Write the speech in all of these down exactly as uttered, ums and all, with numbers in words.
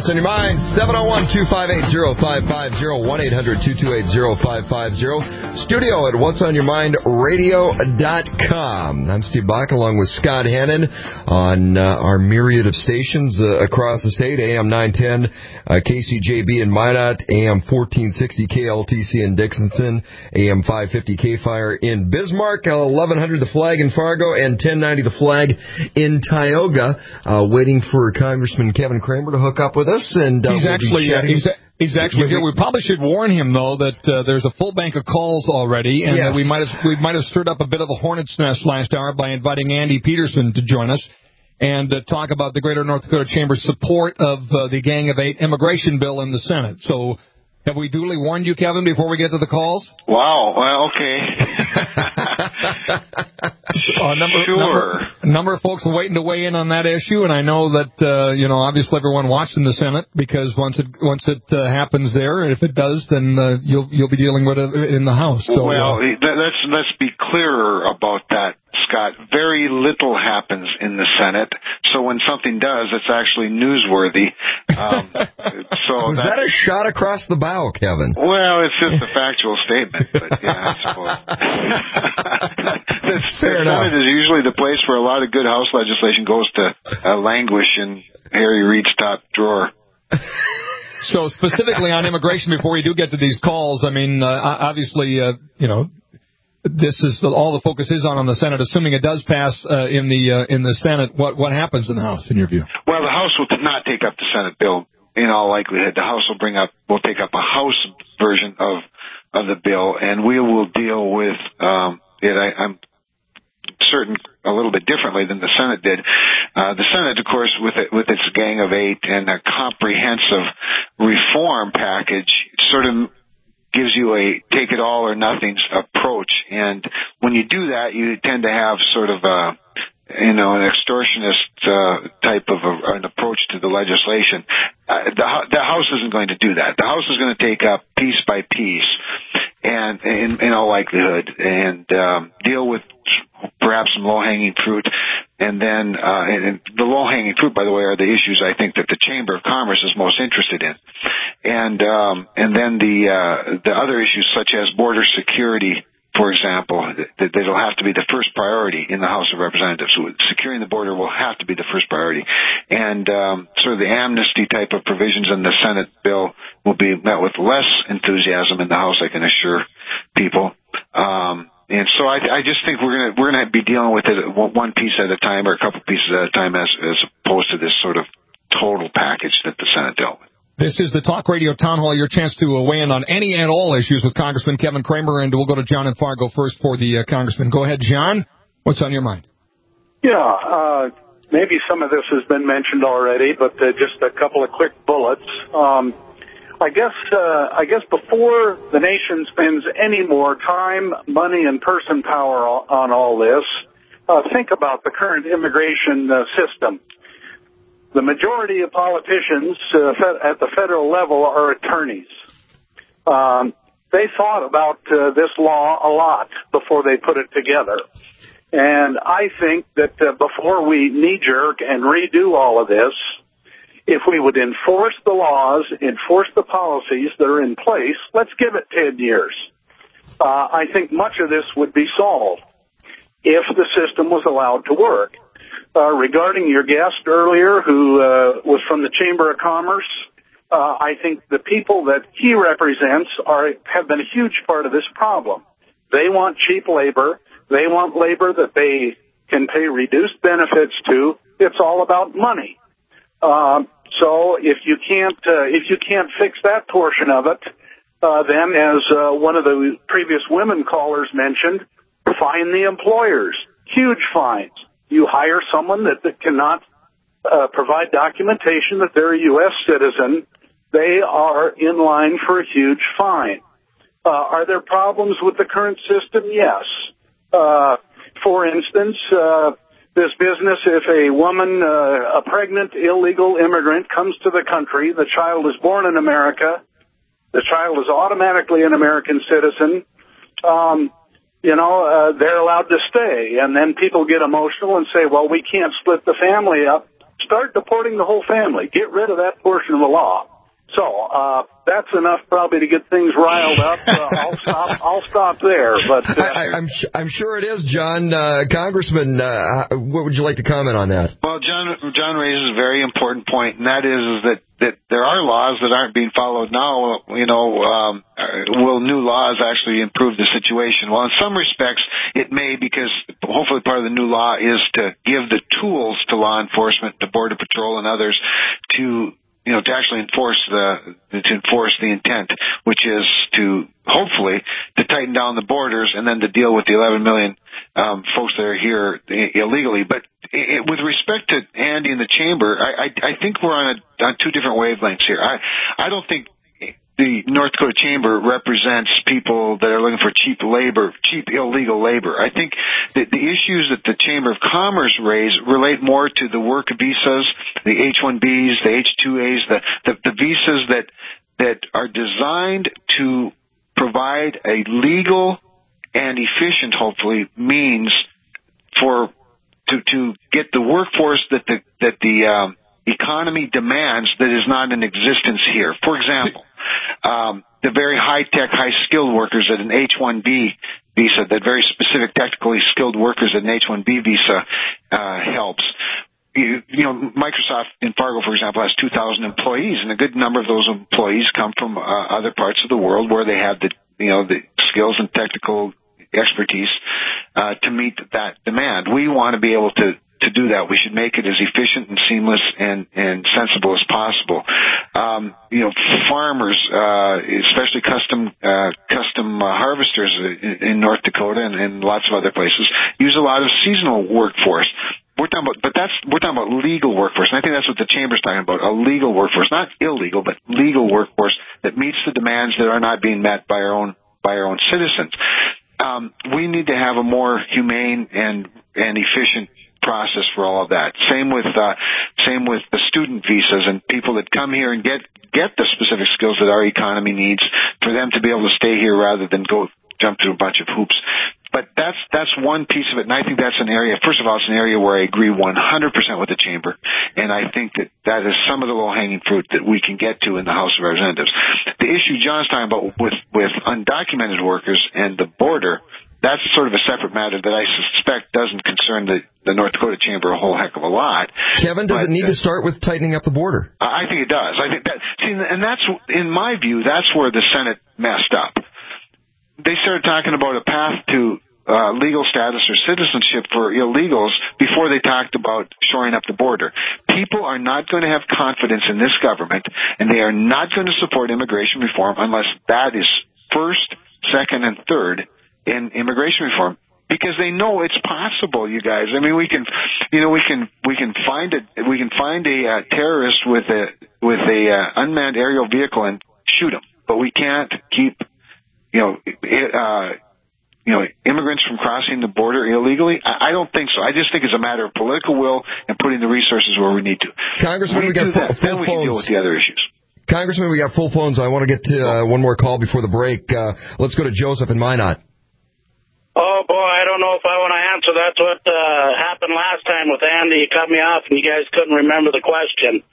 What's on your mind? seven oh one, two five eight, oh five five oh, one eight hundred, two two eight, oh five five oh. Studio at whats on your mind radio dot com. I'm Steve Bach along with Scott Hannon on uh, our myriad of stations uh, across the state. A M nine ten, uh, K C J B in Minot, A M fourteen sixty K L T C in Dixonton, A M five fifty K-Fire in Bismarck, eleven hundred The Flag in Fargo, and ten ninety The Flag in Tioga. Uh, waiting for Congressman Kevin Cramer to hook up with us. And uh, he's, we'll actually, uh, he's, he's actually here. We probably should warn him, though, that uh, there's a full bank of calls already, and yes. uh, we might have we might have stirred up a bit of a hornet's nest last hour by inviting Andy Peterson to join us and uh, talk about the Greater North Dakota Chamber's support of uh, the Gang of Eight immigration bill in the Senate. So have we duly warned you, Kevin, before we get to the calls? Wow. Well, okay. uh, number, sure. Number, a number of folks are waiting to weigh in on that issue, and I know that, uh, you know, obviously everyone watching the Senate, because once it once it uh, happens there, if it does, then uh, you'll you'll be dealing with it in the House. So, well, uh, let's let's be clearer about that, Scott. Very little happens in the Senate, so when something does, it's actually newsworthy. Um, so Was that, that a shot across the bow, Kevin? Well, it's just a factual statement, but yeah, I suppose. the Fair the enough. Senate is usually the place where a lot of good House legislation goes to uh, languish in Harry Reid's top drawer. So specifically on immigration, before we do get to these calls, I mean, uh, obviously, uh, you know, this is all the focus is on on the Senate. Assuming it does pass uh, in the uh, in the Senate, what what happens in the House, in your view? Well, the House will not take up the Senate bill. In all likelihood, the House will bring up will take up a House version of of the bill, and we will deal with um, it. I, I'm certain a little bit differently than the Senate did. Uh, the Senate, of course, with it, with its Gang of Eight and a comprehensive reform package, sort of gives you a take-it-all-or-nothing approach. And when you do that, you tend to have sort of a, you know, an extortionist uh, type of a, an approach to the legislation. Uh, the, the House isn't going to do that. The House is going to take up piece by piece, and in, in all likelihood, and um, deal with perhaps some low-hanging fruit. And then uh, and the low-hanging fruit, by the way, are the issues I think that the Chamber of Commerce is most interested in. And um, and then the uh, the other issues such as border security, for example, that that'll have to be the first priority in the House of Representatives. So securing the border will have to be the first priority. And um, sort of the amnesty type of provisions in the Senate bill will be met with less enthusiasm in the House, I can assure people. Um, and so I, I just think we're gonna we're gonna be dealing with it one piece at a time or a couple pieces at a time, as as opposed to this sort of total package that the Senate dealt with. This is the Talk Radio Town Hall, your chance to uh, weigh in on any and all issues with Congressman Kevin Cramer, and we'll go to John in Fargo first for the uh, Congressman. Go ahead, John. What's on your mind? Yeah, uh, maybe some of this has been mentioned already, but uh, just a couple of quick bullets. Um, I guess uh, I guess before the nation spends any more time, money, and person power on all this, uh, think about the current immigration uh, system. The majority of politicians uh, at the federal level are attorneys. Um, they thought about uh, this law a lot before they put it together. And I think that uh, before we knee-jerk and redo all of this, if we would enforce the laws, enforce the policies that are in place, let's give it ten years. Uh, I think much of this would be solved if the system was allowed to work. Uh, regarding your guest earlier, who uh, was from the Chamber of Commerce, uh, I think the people that he represents are have been a huge part of this problem. They want cheap labor. They want labor that they can pay reduced benefits to. It's all about money. Uh, so if you can't uh, if you can't fix that portion of it, uh, then as uh, one of the previous women callers mentioned, fine the employers. Huge fines. You hire someone that, that cannot uh, provide documentation that they're a U S citizen, they are in line for a huge fine. Uh, are there problems with the current system? Yes. Uh, for instance, uh, this business, if a woman, uh, a pregnant illegal immigrant comes to the country, the child is born in America, the child is automatically an American citizen, um, you know, uh, they're allowed to stay. And then people get emotional and say, well, we can't split the family up start deporting the whole family. Get rid of that portion of the law. So uh, that's enough probably to get things riled up. Uh, I'll stop. I'll stop there. But uh, I, I'm I'm sure it is, John. Uh, Congressman, uh, what would you like to comment on that? Well, John John raises a very important point, and that is, is that, that there are laws that aren't being followed now. You know, um, will new laws actually improve the situation? Well, in some respects, it may, because hopefully part of the new law is to give the tools to law enforcement, to Border Patrol and others, to you know, to actually enforce the, to enforce the intent, which is to, hopefully, to tighten down the borders and then to deal with the eleven million um, folks that are here illegally. But it, with respect to Andy and the chamber, I, I, I think we're on, a, on two different wavelengths here. I, I don't think the North Dakota Chamber represents people that are looking for cheap labor, cheap illegal labor. I think that the issues that the Chamber of Commerce raise relate more to the work visas, the H one Bs, the H two As, the, the, the visas that that are designed to provide a legal and efficient, hopefully, means for to to get the workforce that the that the um, economy demands that is not in existence here. For example, Um, the very high-tech, high-skilled workers at an H one B visa, that very specific technically skilled workers at an H one B visa uh, helps. You, you know, Microsoft in Fargo, for example, has two thousand employees, and a good number of those employees come from uh, other parts of the world where they have the, you know, the skills and technical expertise uh, to meet that demand. We want to be able to to do that. We should make it as efficient and seamless and, and sensible as possible. Um, you know, farmers, uh, especially custom, uh, custom uh, harvesters in, in North Dakota and, and lots of other places, use a lot of seasonal workforce. We're talking about, but that's, we're talking about legal workforce. And I think that's what the Chamber's talking about, a legal workforce, not illegal, but legal workforce that meets the demands that are not being met by our own, by our own citizens. Um, we need to have a more humane and, and efficient process for all of that. Same with uh, same with the student visas and people that come here and get get the specific skills that our economy needs for them to be able to stay here rather than go jump through a bunch of hoops. But that's that's one piece of it, and I think that's an area. First of all, it's an area where I agree one hundred percent with the Chamber, and I think that that is some of the low-hanging fruit that we can get to in the House of Representatives. The issue John's talking about with with undocumented workers and the border, that's sort of a separate matter that I suspect doesn't concern the, the North Dakota Chamber a whole heck of a lot. Kevin, does but, it need uh, to start with tightening up the border? I think it does. I think that, see, and that's, in my view, that's where the Senate messed up. They started talking about a path to uh, legal status or citizenship for illegals before they talked about shoring up the border. People are not going to have confidence in this government, and they are not going to support immigration reform unless that is first, second, and third in immigration reform, because they know it's possible, you guys. I mean, we can, you know, we can we can find a we can find a uh, terrorist with a with a uh, unmanned aerial vehicle and shoot him, but we can't keep, you know, uh, you know, immigrants from crossing the border illegally. I, I don't think so. I just think it's a matter of political will and putting the resources where we need to. Congressman, we, we got full, that, full then we phones. can deal with the other issues. Congressman, we got full phones. I want to get to uh, one more call before the break. Uh, let's go to Joseph in Minot. Oh, boy, I don't know if I want to answer. That's what uh, happened last time with Andy. You cut me off, and you guys couldn't remember the question.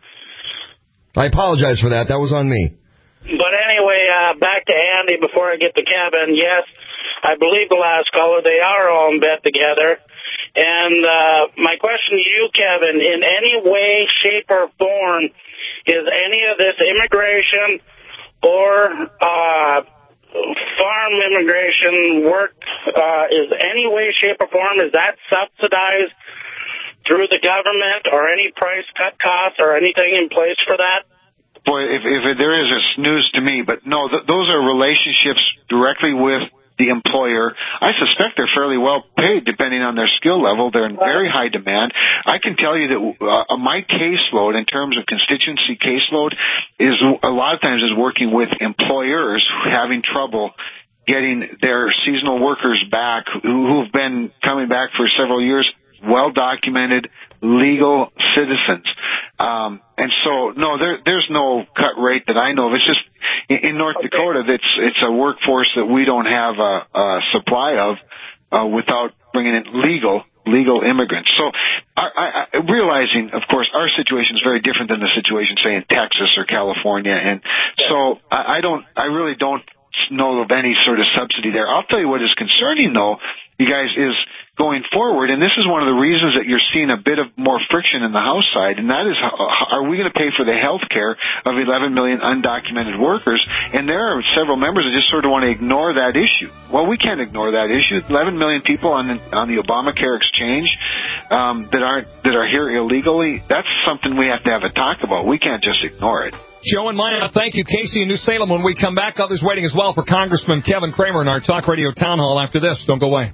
I apologize for that. That was on me. But anyway, uh, back to Andy before I get to Kevin. Yes, I believe the last caller, they are all in bed together. And uh, my question to you, Kevin, in any way, shape, or form, is any of this immigration or uh farm immigration work, uh, is any way, shape, or form, is that subsidized through the government or any price cut costs or anything in place for that? Boy, if, if there is, it's news to me. But no, th- those are relationships directly with the employer. I suspect they're fairly well paid depending on their skill level. They're in very high demand. I can tell you that uh, my caseload in terms of constituency caseload is a lot of times is working with employers having trouble getting their seasonal workers back who have been coming back for several years, well-documented, legal citizens. Um, and so, no, there, there's no cut rate that I know of. It's just in, in North okay. Dakota, it's it's a workforce that we don't have a, a supply of uh, without bringing in legal legal immigrants. So I, I, realizing, of course, our situation is very different than the situation, say, in Texas or California. And so I, I don't, I really don't know of any sort of subsidy there. I'll tell you what is concerning, though, you guys, is going forward, and this is one of the reasons that you're seeing a bit of more friction in the House side, and that is, how, are we going to pay for the health care of eleven million undocumented workers? And there are several members that just sort of want to ignore that issue. Well, we can't ignore that issue. eleven million people on the, on the Obamacare exchange um, that aren't that are here illegally, that's something we have to have a talk about. We can't just ignore it. Joe and Maya, thank you. Casey in New Salem. When we come back, others waiting as well for Congressman Kevin Cramer in our Talk Radio Town Hall after this. Don't go away.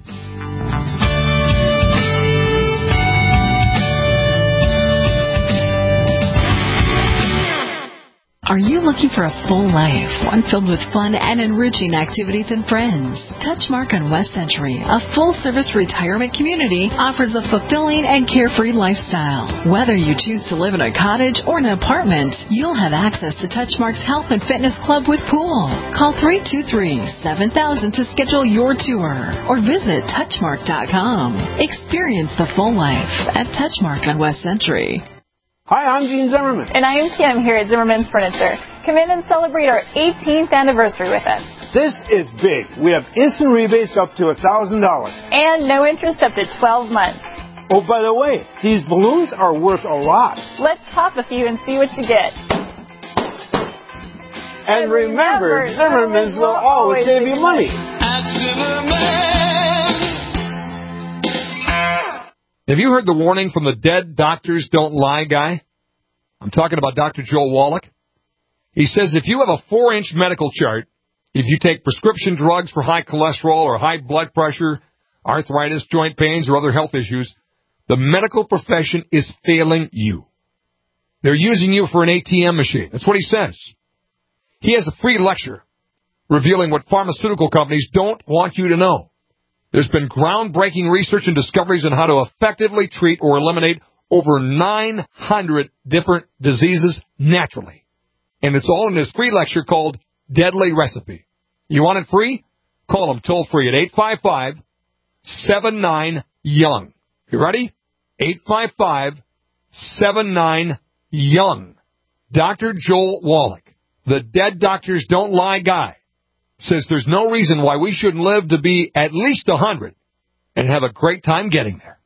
Are you looking for a full life, one filled with fun and enriching activities and friends? Touchmark on West Century, a full-service retirement community, offers a fulfilling and carefree lifestyle. Whether you choose to live in a cottage or an apartment, you'll have access to Touchmark's Health and Fitness Club with pool. Call three two three, seven thousand to schedule your tour or visit touchmark dot com. Experience the full life at Touchmark on West Century. Hi, I'm Gene Zimmerman. And I am Kim here at Zimmerman's Furniture. Come in and celebrate our eighteenth anniversary with us. This is big. We have instant rebates up to one thousand dollars. And no interest up to twelve months. Oh, by the way, these balloons are worth a lot. Let's pop a few and see what you get. And, and remember, Zimmerman's, Zimmerman's will always save you money. At Zimmerman's. Have you heard the warning from the dead doctors don't lie guy? I'm talking about Doctor Joel Wallach. He says if you have a four-inch medical chart, if you take prescription drugs for high cholesterol or high blood pressure, arthritis, joint pains, or other health issues, the medical profession is failing you. They're using you for an A T M machine. That's what he says. He has a free lecture revealing what pharmaceutical companies don't want you to know. There's been groundbreaking research and discoveries on how to effectively treat or eliminate over nine hundred different diseases naturally. And it's all in this free lecture called Deadly Recipe. You want it free? Call them toll free at eight five five, seven nine, young. You ready? eight five five, seven nine, young. Doctor Joel Wallach, the Dead Doctors Don't Lie guy, says there's no reason why we shouldn't live to be at least one hundred and have a great time getting there.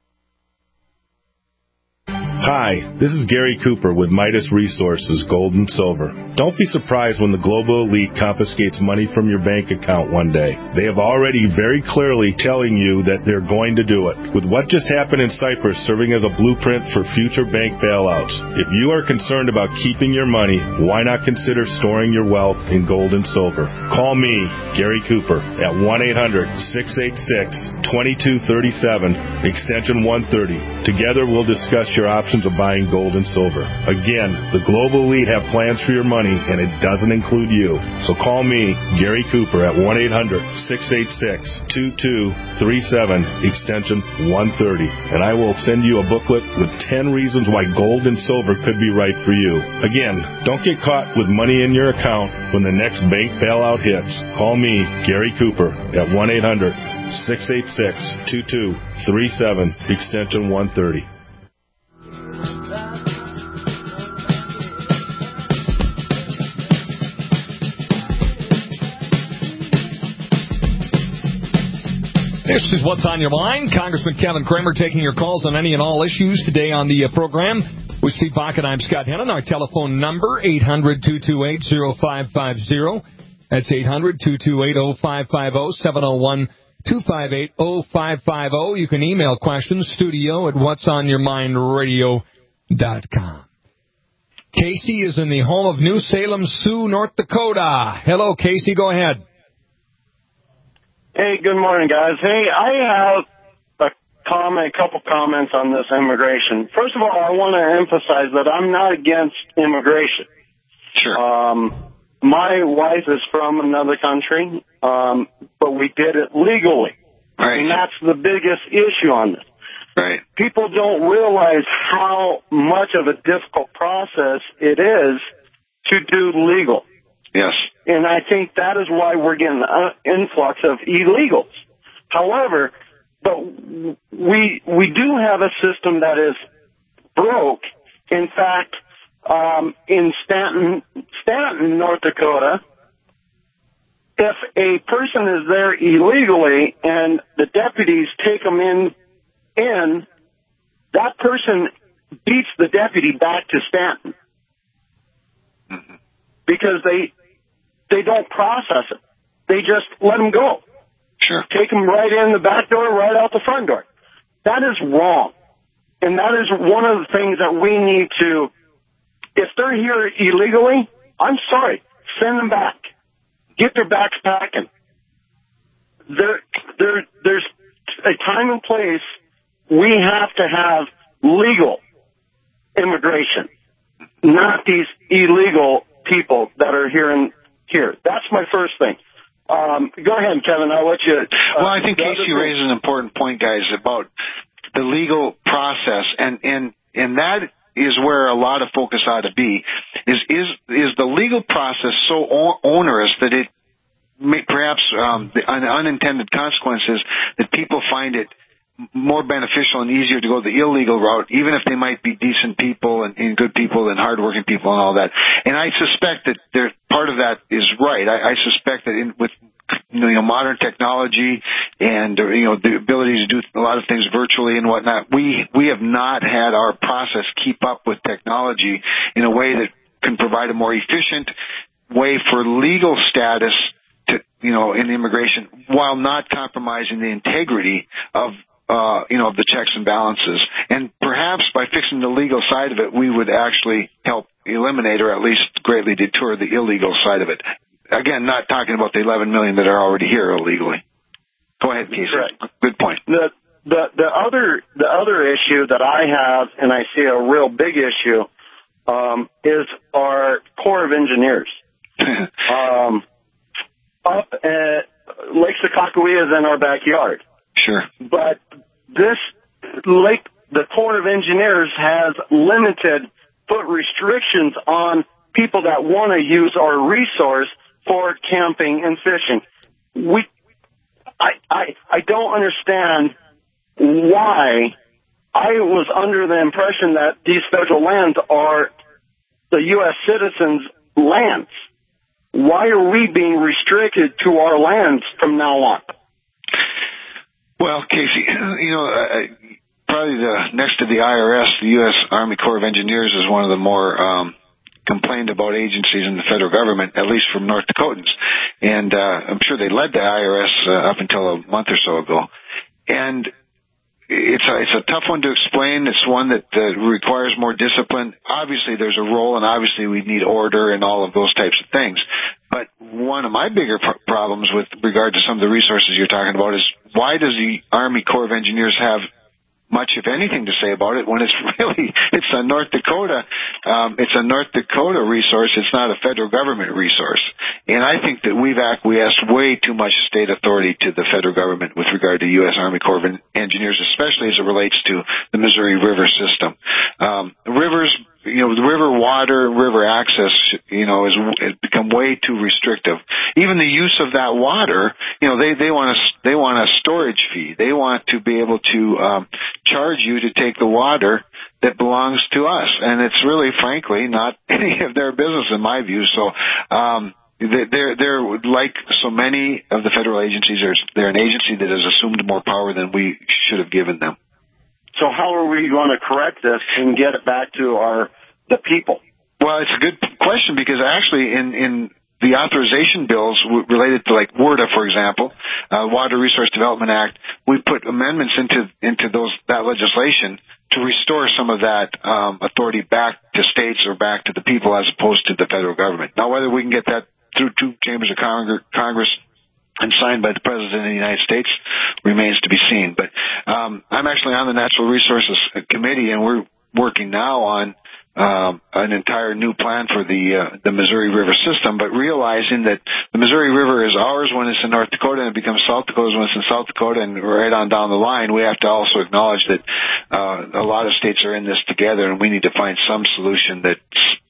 Hi, this is Gary Cooper with Midas Resources, Gold and Silver. Don't be surprised when the global elite confiscates money from your bank account one day. They have already very clearly telling you that they're going to do it. With what just happened in Cyprus serving as a blueprint for future bank bailouts, if you are concerned about keeping your money, why not consider storing your wealth in gold and silver? Call me, Gary Cooper, at one eight hundred, six eight six, two two three seven, extension one thirty. Together we'll discuss your options of buying gold and silver. Again, the global elite have plans for your money, and it doesn't include you. So call me, Gary Cooper, at one eight hundred, six eight six, two two three seven, extension one thirty, and I will send you a booklet with ten reasons why gold and silver could be right for you. Again, don't get caught with money in your account when the next bank bailout hits. Call me, Gary Cooper, at one eight hundred, six eight six, two two three seven, extension one thirty. This is What's on Your Mind. Congressman Kevin Cramer taking your calls on any and all issues today on the uh, program. With Steve Bach and I'm Scott Hennon. Our telephone number, eight hundred, two two eight, oh five five oh. That's eight hundred, two two eight, oh five five oh, seven oh one, two five eight, oh five five oh. You can email questions, studio at whats on your mind radio dot com. Casey is in the home of New Salem, Sioux, North Dakota. Hello, Casey. Go ahead. Hey, good morning, guys. Hey, I have a comment, a couple comments on this immigration. First of all, I want to emphasize that I'm not against immigration. Sure. Um, my wife is from another country, um, but we did it legally. Right. And that's the biggest issue on this. Right. People don't realize how much of a difficult process it is to do legal. Yes. And I think that is why we're getting an influx of illegals. However, but we we do have a system that is broke. In fact, um, in Stanton, Stanton, North Dakota, if a person is there illegally and the deputies take them in, in that person beats the deputy back to Stanton because they they don't process it. They just let them go. Sure. Take them right in the back door, right out the front door. That is wrong. And that is one of the things that we need to, if they're here illegally, I'm sorry, send them back. Get their backs packing. There, there, there's a time and place. We have to have legal immigration, not these illegal people that are here and here. That's my first thing. Um, go ahead, Kevin. I'll let you. Uh, well, I think Casey raises an important point, guys, about the legal process, and and and that is where a lot of focus ought to be. Is is is the legal process so onerous that it may, perhaps um, the unintended consequences that people find it more beneficial and easier to go the illegal route, even if they might be decent people and, and good people and hardworking people and all that. And I suspect that there, part of that is right. I, I suspect that in, with you know modern technology and you know the ability to do a lot of things virtually and whatnot, we we have not had our process keep up with technology in a way that can provide a more efficient way for legal status to you know in immigration while not compromising the integrity of Uh, you know, of the checks and balances. And perhaps by fixing the legal side of it, we would actually help eliminate or at least greatly deter the illegal side of it. Again, not talking about the eleven million that are already here illegally. Go ahead, Casey. Correct. Good point. The, the, the other, the other issue that I have, and I see a real big issue, um, is our Corps of Engineers. um, up at Lake Sakakawea is in our backyard. Sure. But this lake, the Corps of Engineers has limited, put restrictions on people that want to use our resource for camping and fishing. We, I, I, I don't understand why. I was under the impression that these federal lands are the U S citizens' lands. Why are we being restricted to our lands from now on? Well, Casey, you know, uh, probably the next to the I R S, the U S Army Corps of Engineers is one of the more um, complained about agencies in the federal government, at least from North Dakotans. And uh, I'm sure they led the I R S uh, up until a month or so ago. And it's a, it's a tough one to explain. It's one that uh, requires more discipline. Obviously, there's a role, and obviously we need order and all of those types of things. But one of my bigger pr- problems with regard to some of the resources you're talking about is why does the Army Corps of Engineers have much, if anything, to say about it when it's really, it's a North Dakota, um, it's a North Dakota resource. It's not a federal government resource. And I think that we've acquiesced way too much state authority to the federal government with regard to U S Army Corps of Engineers, especially as it relates to the Missouri River system. Um, rivers, you know, the river water, river access, you know, is, has become way too restrictive. Even the use of that water, you know, they, they want a, they want a storage fee. They want to be able to, um, charge you to take the water that belongs to us. And it's really, frankly, not any of their business in my view. So, um, they're, they're like so many of the federal agencies, they're an agency that has assumed more power than we should have given them. So how are we going to correct this and get it back to our the people? Well, it's a good question because actually in, in the authorization bills related to like WRDA, for example, uh, Water Resource Development Act, we put amendments into into those that legislation to restore some of that um, authority back to states or back to the people as opposed to the federal government. Now, whether we can get that through two chambers of Congress and signed by the President of the United States remains to be seen. But um, I'm actually on the Natural Resources Committee, and we're working now on um, an entire new plan for the uh, the Missouri River system, but realizing that the Missouri River is ours when it's in North Dakota and it becomes South Dakota's when it's in South Dakota, and right on down the line, we have to also acknowledge that uh, a lot of states are in this together, and we need to find some solution that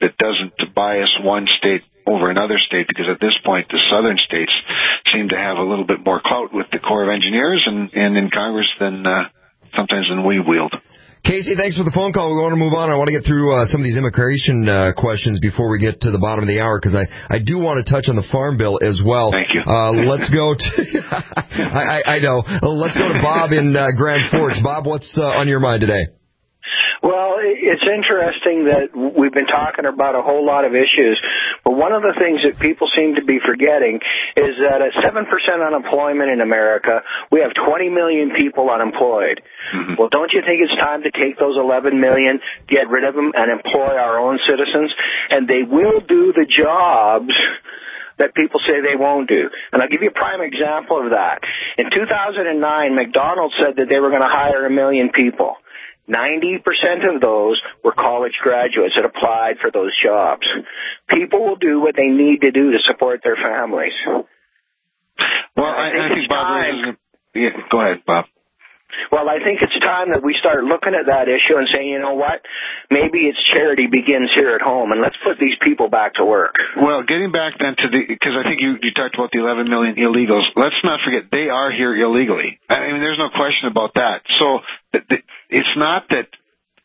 that doesn't bias one state over another state, because at this point the southern states seem to have a little bit more clout with the Corps of Engineers and, and in Congress than uh, sometimes than we wield. Casey, thanks for the phone call. We want to move on. I want to get through uh, some of these immigration uh, questions before we get to the bottom of the hour, because I, I do want to touch on the Farm Bill as well. Thank you. Uh, let's go to, I, I, I know, let's go to Bob in uh, Grand Forks. Bob, what's uh, on your mind today? Well, it's interesting that we've been talking about a whole lot of issues, but one of the things that people seem to be forgetting is that at seven percent unemployment in America, we have twenty million people unemployed. Mm-hmm. Well, don't you think it's time to take those eleven million, get rid of them, and employ our own citizens? And they will do the jobs that people say they won't do. And I'll give you a prime example of that. In two thousand nine, McDonald's said that they were going to hire a million people. ninety percent of those were college graduates that applied for those jobs. People will do what they need to do to support their families. Well, I, I think, I think Bob raises... Yeah, go ahead, Bob. Well, I think it's time that we start looking at that issue and saying, you know what, maybe it's charity begins here at home, and let's put these people back to work. Well, getting back then to the, because I think you, you talked about the eleven million illegals. Let's not forget, they are here illegally. I mean, there's no question about that. So it's not that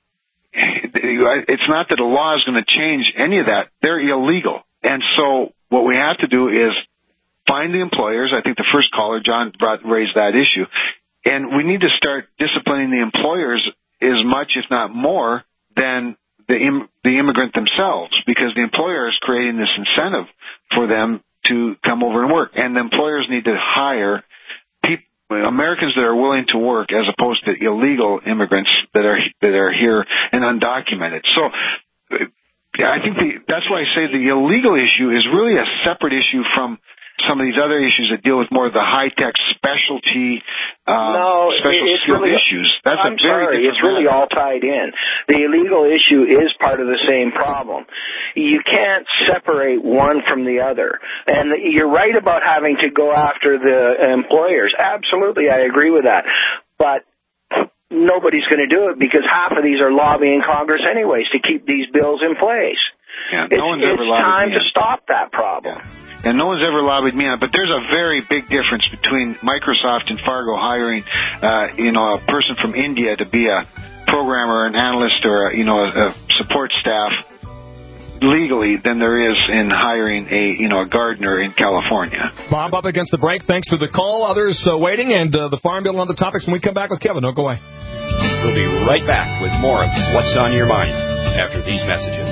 it's not that a law is going to change any of that. They're illegal. And so what we have to do is find the employers. I think the first caller, John, brought, raised that issue. And we need to start disciplining the employers as much, if not more, than the im- the immigrant themselves, because the employer is creating this incentive for them to come over and work. And the employers need to hire people, Americans that are willing to work, as opposed to illegal immigrants that are that are here and undocumented. So I think the, that's why I say the illegal issue is really a separate issue from some of these other issues that deal with more of the high-tech specialty, um, no, special it's skill really, issues. That's I'm a very sorry, it's really matter. all tied in. The illegal issue is part of the same problem. You can't separate one from the other. And you're right about having to go after the employers. Absolutely, I agree with that. But nobody's going to do it because half of these are lobbying Congress anyways to keep these bills in place. Yeah, it's no one's ever it's time me to in. stop that problem. Yeah. And no one's ever lobbied me on it, but there's a very big difference between Microsoft and Fargo hiring, uh, you know, a person from India to be a programmer, an analyst, or a, you know, a, a support staff legally than there is in hiring a, you know, a gardener in California. Bob, up against the break. Thanks for the call. Others uh, waiting, and uh, the Farm Bill and other topics when we come back with Kevin. Don't go away. We'll be right back with more of What's on Your Mind after these messages.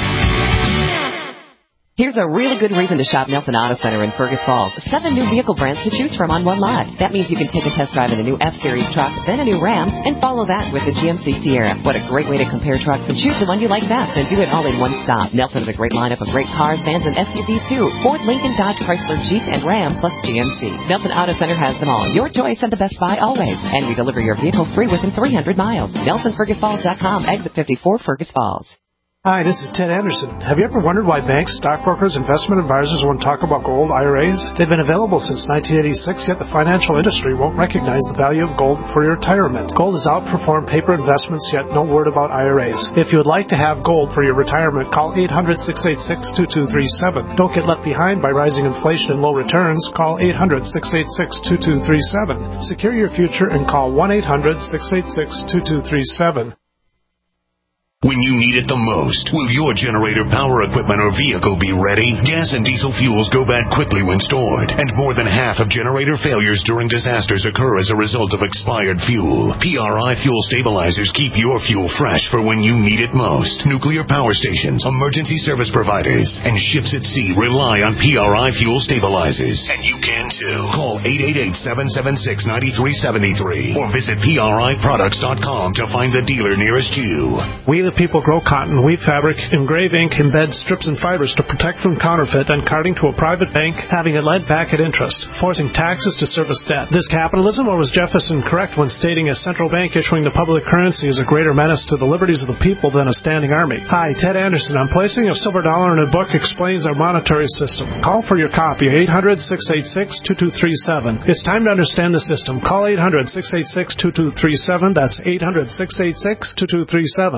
Here's a really good reason to shop Nelson Auto Center in Fergus Falls. Seven new vehicle brands to choose from on one lot. That means you can take a test drive in a new F-Series truck, then a new Ram, and follow that with a G M C Sierra. What a great way to compare trucks and choose the one you like best and do it all in one stop. Nelson has a great lineup of great cars, vans, and S U Vs too. Ford, Lincoln, Dodge, Chrysler, Jeep, and Ram, plus G M C. Nelson Auto Center has them all. Your choice and the best buy always. And we deliver your vehicle free within three hundred miles. Nelson Fergus Falls dot com, exit fifty-four, Fergus Falls. Hi, this is Ted Anderson. Have you ever wondered why banks, stockbrokers, investment advisors won't talk about gold I R As? They've been available since nineteen eighty-six, yet the financial industry won't recognize the value of gold for your retirement. Gold has outperformed paper investments, yet no word about I R As. If you would like to have gold for your retirement, call eight hundred, six eight six, two two three seven. Don't get left behind by rising inflation and low returns. Call eight hundred, six eight six, two two three seven. Secure your future and call one eight hundred, six eight six, two two three seven. When you need it the most, will your generator, power equipment, or vehicle be ready? Gas and diesel fuels go bad quickly when stored, and more than half of generator failures during disasters occur as a result of expired fuel. P R I Fuel Stabilizers keep your fuel fresh for when you need it most. Nuclear power stations, emergency service providers, and ships at sea rely on P R I Fuel Stabilizers. And you can too. Call eight eight eight, seven seven six, nine three seven three or visit P R I products dot com to find the dealer nearest you. We people grow cotton, weave fabric, engrave ink, embed strips and fibers to protect from counterfeit and carting to a private bank, having it lent back at interest, forcing taxes to service debt. This capitalism, or was Jefferson correct when stating a central bank issuing the public currency is a greater menace to the liberties of the people than a standing army? Hi, Ted Anderson. I'm placing a silver dollar in a book explains our monetary system. Call for your copy, eight hundred, six eight six, two two three seven. It's time to understand the system. Call eight hundred, six eight six, two two three seven. That's eight hundred, six eight six, two two three seven.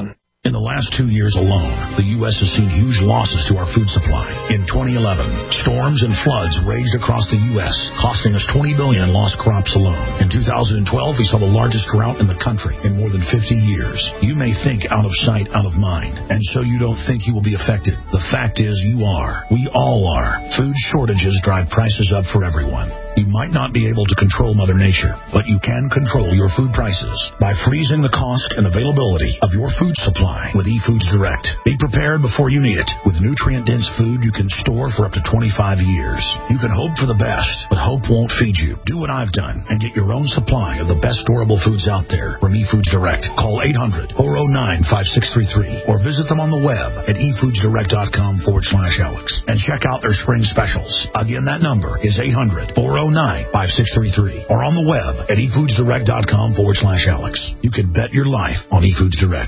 In the last two years alone, the U S has seen huge losses to our food supply. In twenty eleven, storms and floods raged across the U S, costing us twenty billion dollars in lost crops alone. In two thousand twelve, we saw the largest drought in the country in more than fifty years. You may think out of sight, out of mind, and so you don't think you will be affected. The fact is you are. We all are. Food shortages drive prices up for everyone. You might not be able to control Mother Nature, but you can control your food prices by freezing the cost and availability of your food supply with eFoods Direct. Be prepared before you need it. With nutrient-dense food you can store for up to twenty-five years. You can hope for the best, but hope won't feed you. Do what I've done and get your own supply of the best storable foods out there from eFoods Direct. Call eight hundred, four oh nine, five six three three or visit them on the web at efoodsdirect.com forward slash Alex and check out their spring specials. Again, that number is eight hundred, four oh nine, five six three three or on the web at efoodsdirect.com forward slash Alex. You can bet your life on eFoods Direct.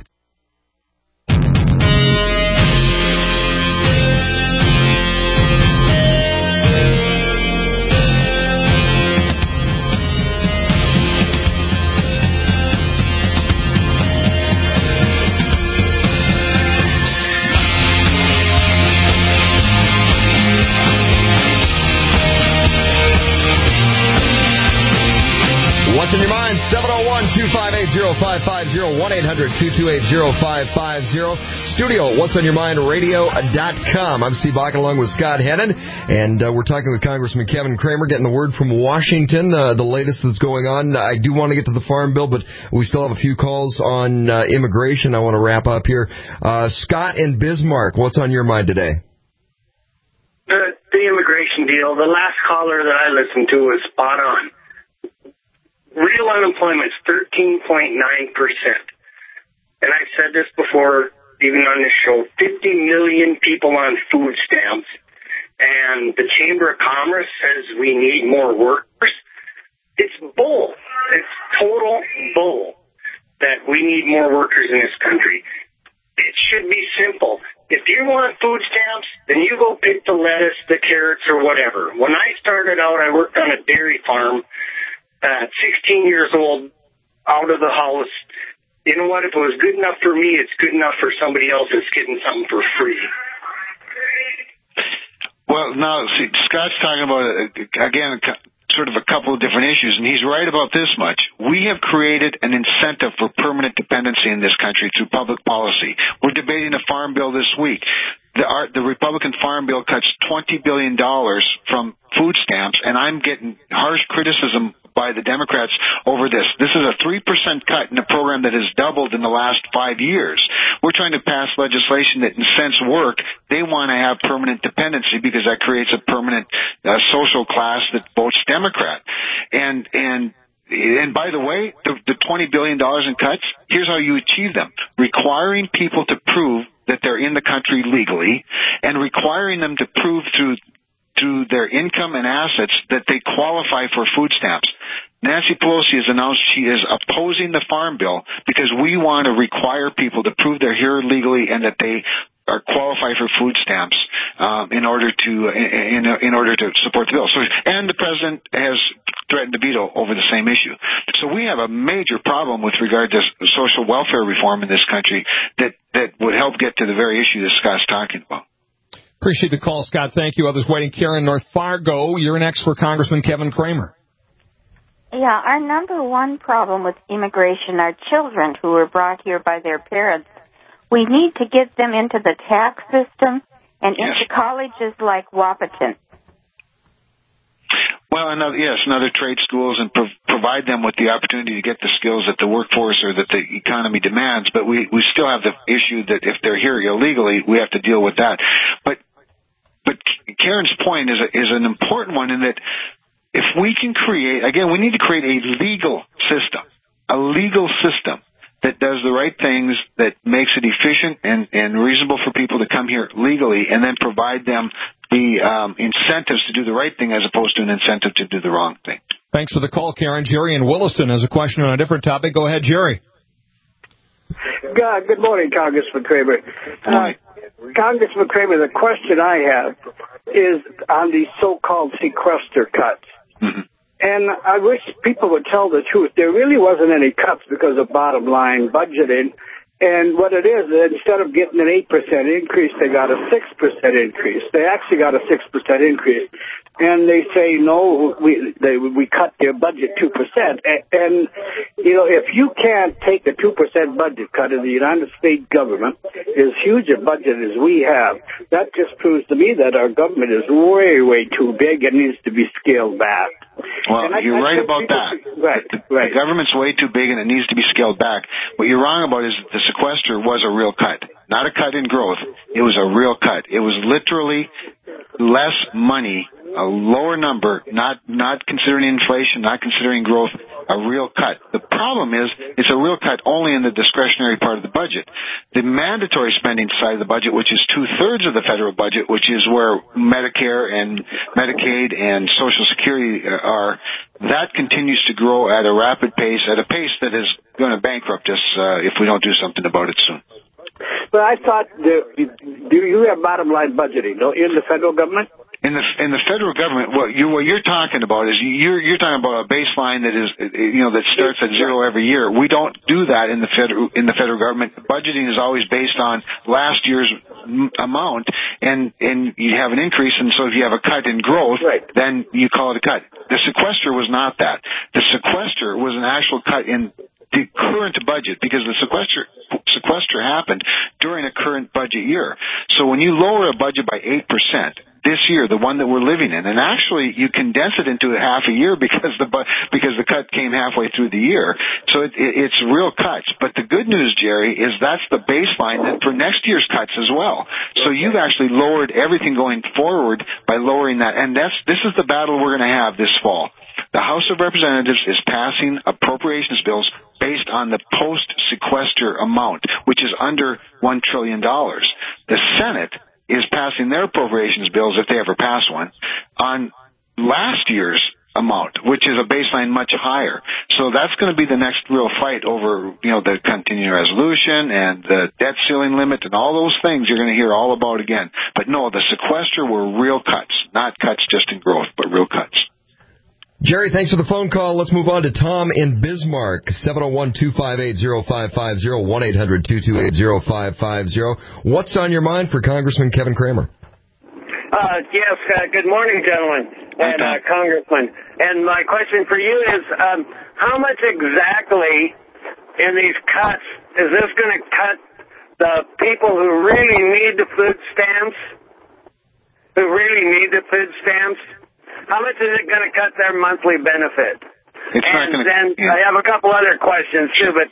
What's in your mind? seven oh one, two five eight, oh five five oh, one eight hundred, two two eight, oh five five oh. Studio at what's on your mind radio dot com. I'm Steve Bach along with Scott Hennon, and uh, we're talking with Congressman Kevin Cramer, getting the word from Washington, uh, the latest that's going on. I do want to get to the Farm Bill, but we still have a few calls on uh, immigration I want to wrap up here. Uh, Scott in Bismarck, what's on your mind today? The, the immigration deal, the last caller that I listened to was spot on. Real unemployment is thirteen point nine percent. And I've said this before, even on this show, fifty million people on food stamps. And the Chamber of Commerce says we need more workers. It's bull. It's total bull that we need more workers in this country. It should be simple. If you want food stamps, then you go pick the lettuce, the carrots, or whatever. When I started out, I worked on a dairy farm. At sixteen years old, out of the house, you know what? If it was good enough for me, it's good enough for somebody else that's getting something for free. Well, now, see, Scott's talking about, again, sort of a couple of different issues, and he's right about this much. We have created an incentive for permanent dependency in this country through public policy. We're debating a farm bill this week. The, our, the Republican Farm Bill cuts twenty billion dollars from food stamps, and I'm getting harsh criticism by the Democrats over this. This is a three percent cut in a program that has doubled in the last five years. We're trying to pass legislation that incents work. They want to have permanent dependency because that creates a permanent uh, social class that votes Democrat. And, and, and by the way, the, the twenty billion dollars in cuts, here's how you achieve them. Requiring people to prove that they're in the country legally and requiring them to prove through through their income and assets that they qualify for food stamps. Nancy Pelosi has announced she is opposing the Farm Bill because we want to require people to prove they're here legally and that they are qualified for food stamps um, in order to in, in order to support the bill. So, and the president has threatened to veto over the same issue. So we have a major problem with regard to social welfare reform in this country that that would help get to the very issue that Scott's talking about. Appreciate the call, Scott. Thank you. Others waiting. Karen, North Fargo, you're next for Congressman Kevin Cramer. Yeah, our number one problem with immigration are children who were brought here by their parents. We need to get them into the tax system and yes. into colleges like Wahpeton. Well, another, yes, and other trade schools and pro- provide them with the opportunity to get the skills that the workforce or that the economy demands. But we, we still have the issue that if they're here illegally, we have to deal with that. But but Karen's point is a, is an important one in that if we can create, again, we need to create a legal system, a legal system that does the right things, that makes it efficient and, and reasonable for people to come here legally, and then provide them the um, incentives to do the right thing as opposed to an incentive to do the wrong thing. Thanks for the call, Karen. Jerry in Williston has a question on a different topic. Go ahead, Jerry. God, good morning, Congressman Cramer. Uh, Congressman Cramer, the question I have is on these so-called sequester cuts. Mm-hmm. And I wish people would tell the truth. There really wasn't any cuts because of bottom line budgeting. And what it is, instead of getting an eight percent increase, they got a six percent increase. They actually got a six percent increase. And they say, no, we they, we cut their budget two percent. And, and, you know, if you can't take a two percent budget cut in the United States government, as huge a budget as we have, that just proves to me that our government is way, way too big and needs to be scaled back. Well, I, you're I right about people, that. Right, the, right. The government's way too big and it needs to be scaled back. What you're wrong about is that the sequester was a real cut. Not a cut in growth. It was a real cut. It was literally less money, a lower number, not not considering inflation, not considering growth, a real cut. The problem is it's a real cut only in the discretionary part of the budget. The mandatory spending side of the budget, which is two-thirds of the federal budget, which is where Medicare and Medicaid and Social Security are, that continues to grow at a rapid pace, at a pace that is going to bankrupt us uh, if we don't do something about it soon. But I thought, the, do you have bottom line budgeting no, in the federal government? In the in the federal government, what you what you're talking about is you're you're talking about a baseline that is you know that starts at zero every year. We don't do that in the federal in the federal government. Budgeting is always based on last year's amount, and and you have an increase, and so if you have a cut in growth, right. then you call it a cut. The sequester was not that. The sequester was an actual cut in the current budget because the sequester sequester happened during a current budget year. So when you lower a budget by eight percent this year, the one that we're living in, and actually you condense it into a half a year because the because the cut came halfway through the year. So it, it, it's real cuts. But the good news, Jerry, is that's the baseline then for next year's cuts as well. So you've actually lowered everything going forward by lowering that, and that's this is the battle we're going to have this fall. The House of Representatives is passing appropriations bills based on the post-sequester amount, which is under one trillion dollars. The Senate is passing their appropriations bills, if they ever pass one, on last year's amount, which is a baseline much higher. So that's going to be the next real fight over, you know, the continuing resolution and the debt ceiling limit and all those things you're going to hear all about again. But no, the sequester were real cuts, not cuts just in growth, but real cuts. Jerry, thanks for the phone call. Let's move on to Tom in Bismarck, seven oh one, two five eight, oh five five oh, one eight hundred, two two eight, oh five five oh. What's on your mind for Congressman Kevin Cramer? Uh, yes, uh, good morning, gentlemen, and uh, Congressman. And my question for you is, um, how much exactly in these cuts is this going to cut the people who really need the food stamps, who really need the food stamps? How much is it going to cut their monthly benefit? It's and not gonna, then yeah. I have a couple other questions, too, but...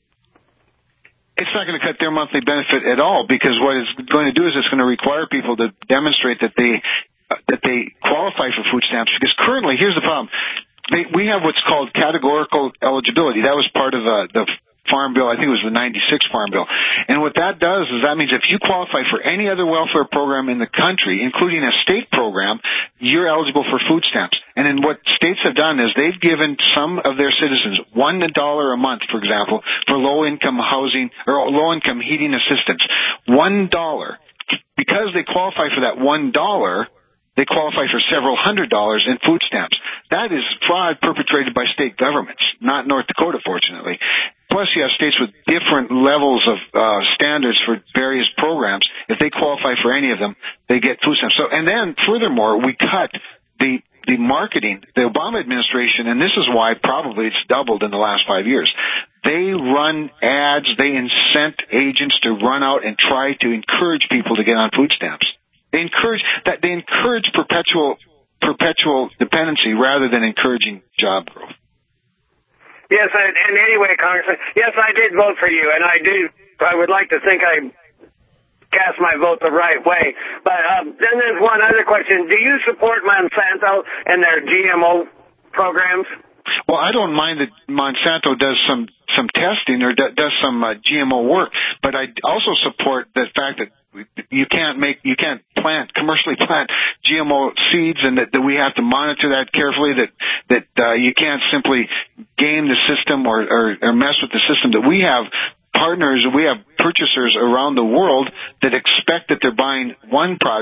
It's not going to cut their monthly benefit at all, because what it's going to do is it's going to require people to demonstrate that they uh, that they qualify for food stamps. Because currently, here's the problem. They, we have what's called categorical eligibility. That was part of uh, the Farm Bill. I think it was the ninety-six Farm Bill. And what that does is that means if you qualify for any other welfare program in the country, including a state program, you're eligible for food stamps. And then what states have done is they've given some of their citizens one dollar a month, for example, for low-income housing or low-income heating assistance. One dollar. Because they qualify for that one dollar, they qualify for several hundred dollars in food stamps. That is fraud perpetrated by state governments, not North Dakota, fortunately. Plus, you have states with different levels of uh, standards for various programs. If they qualify for any of them, they get food stamps. So, and then, furthermore, we cut the the marketing. The Obama administration, and this is why probably it's doubled in the last five years, they run ads, they incent agents to run out and try to encourage people to get on food stamps. They encourage that they encourage perpetual perpetual dependency rather than encouraging job growth. Yes, and, and anyway, Congressman, yes, I did vote for you, and I do. I would like to think I cast my vote the right way. But um, then there's one other question: do you support Monsanto and their G M O programs? Well, I don't mind that Monsanto does some some testing or d- does some uh, G M O work, but I also support the fact that you can't make, you can't plant, commercially plant G M O seeds, and that, that we have to monitor that carefully, that, that, uh, you can't simply game the system or, or, or mess with the system, that we have partners, we have purchasers around the world that expect that they're buying one product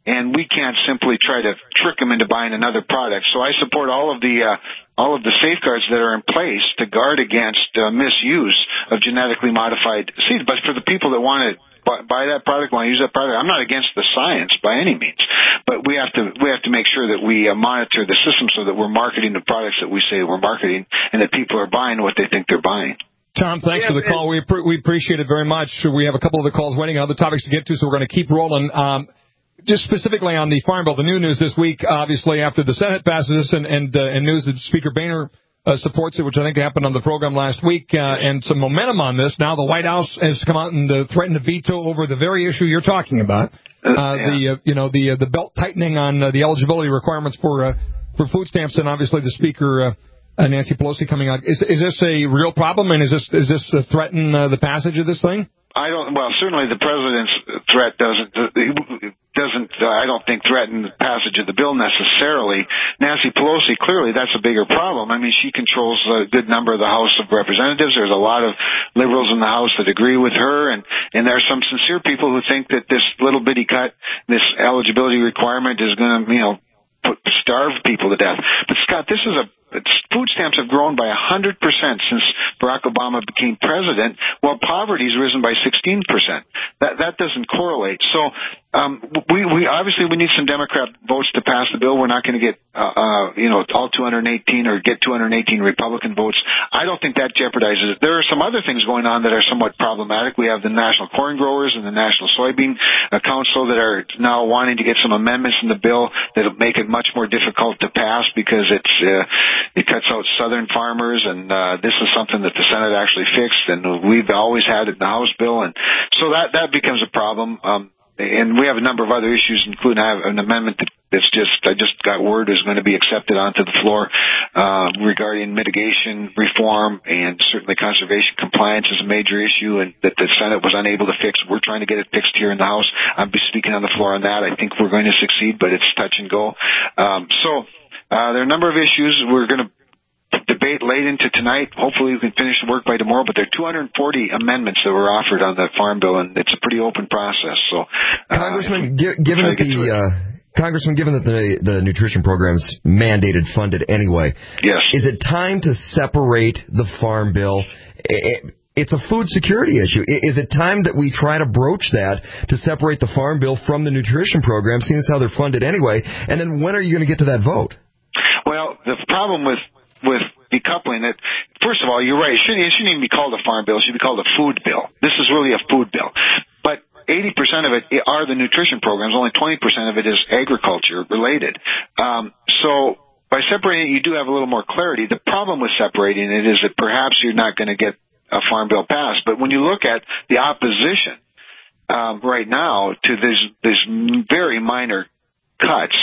and we can't simply try to trick them into buying another product. So I support all of the uh, all of the safeguards that are in place to guard against uh, misuse of genetically modified seed. But for the people that want to buy that product, want to use that product, I'm not against the science by any means, but we have to we have to make sure that we uh, monitor the system so that we're marketing the products that we say we're marketing, and that people are buying what they think they're buying. Tom, thanks yeah, for the call. We we appreciate it very much. We have a couple of the calls waiting, other topics to get to, so we're going to keep rolling. Um, just specifically on the Farm Bill, the new news this week, obviously after the Senate passes this, and and, uh, and news that Speaker Boehner Uh, supports it, which I think happened on the program last week, uh, and some momentum on this. Now the White House has come out and uh, threatened to veto over the very issue you're talking about, uh, yeah. the uh, you know the uh, the belt tightening on uh, the eligibility requirements for uh, for food stamps, and obviously the Speaker uh, uh, Nancy Pelosi coming out. Is is this a real problem, and is this is this uh, threaten uh, the passage of this thing? I don't. Well, certainly the president's threat doesn't doesn't. Uh, I don't think threaten the passage of the bill necessarily. Nancy Pelosi, clearly, that's a bigger problem. I mean, she controls a good number of the House of Representatives. There's a lot of liberals in the House that agree with her, and and there are some sincere people who think that this little bitty cut, this eligibility requirement, is going to, you know, put, starve people to death. But Scott, this is a food stamps have grown by one hundred percent since Barack Obama became president, while poverty's risen by sixteen percent. That that doesn't correlate. So um, we, we obviously we need some Democrat votes to pass the bill. We're not going to get uh, uh, you know all two hundred eighteen or get two hundred eighteen Republican votes. I don't think that jeopardizes it. There are some other things going on that are somewhat problematic. We have the National Corn Growers and the National Soybean uh, Council that are now wanting to get some amendments in the bill that'll make it much more difficult to pass because it's uh, it cuts out southern farmers, and uh, this is something that the Senate actually fixed, and we've always had it in the House bill, and so that that becomes a problem. Um, and we have a number of other issues, including I have an amendment that, that's just I just got word is going to be accepted onto the floor uh, regarding mitigation reform, and certainly conservation compliance is a major issue, and that the Senate was unable to fix. We're trying to get it fixed here in the House. I'll be speaking on the floor on that. I think we're going to succeed, but it's touch and go. Um, so. Uh, there are a number of issues we're going to debate late into tonight. Hopefully we can finish the work by tomorrow, but there are two hundred forty amendments that were offered on the Farm Bill, and it's a pretty open process. So, uh, Congressman, gi- given that the uh, Congressman, given that the the nutrition program's mandated funded anyway, yes, is it time to separate the Farm Bill? It, It's a food security issue. Is it time that we try to broach that to separate the Farm Bill from the nutrition program, seeing as how they're funded anyway? And then when are you going to get to that vote? Well, the problem with with decoupling it, first of all, you're right. It shouldn't, it shouldn't even be called a farm bill. It should be called a food bill. This is really a food bill. But eighty percent of it are the nutrition programs. Only twenty percent of it is agriculture related. Um, so by separating it, you do have a little more clarity. The problem with separating it is that perhaps you're not going to get a farm bill passed. But when you look at the opposition um, right now to this, this very minor cuts,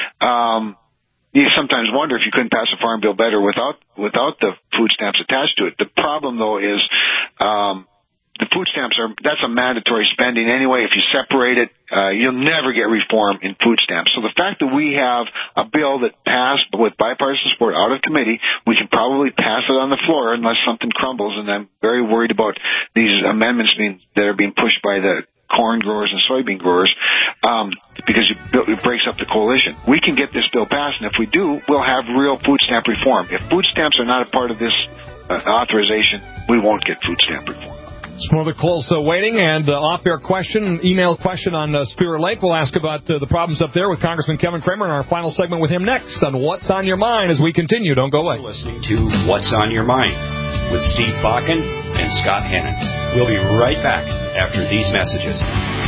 um, you sometimes wonder if you couldn't pass a farm bill better without without the food stamps attached to it. The problem, though, is um, the food stamps are that's a mandatory spending anyway. If you separate it, uh, you'll never get reform in food stamps. So the fact that we have a bill that passed with bipartisan support out of committee, we can probably pass it on the floor unless something crumbles. And I'm very worried about these amendments being that are being pushed by the corn growers and soybean growers, um, because it breaks up the coalition. We can get this bill passed, and if we do, we'll have real food stamp reform. If food stamps are not a part of this uh, authorization, we won't get food stamp reform. Some other calls uh, waiting, and uh, off-air question, email question on uh, Spirit Lake. We'll ask about uh, the problems up there with Congressman Kevin Cramer in our final segment with him next on What's on Your Mind as we continue. Don't go away. You're listening to What's on Your Mind with Steve Bakken and Scott Hannon. We'll be right back after these messages.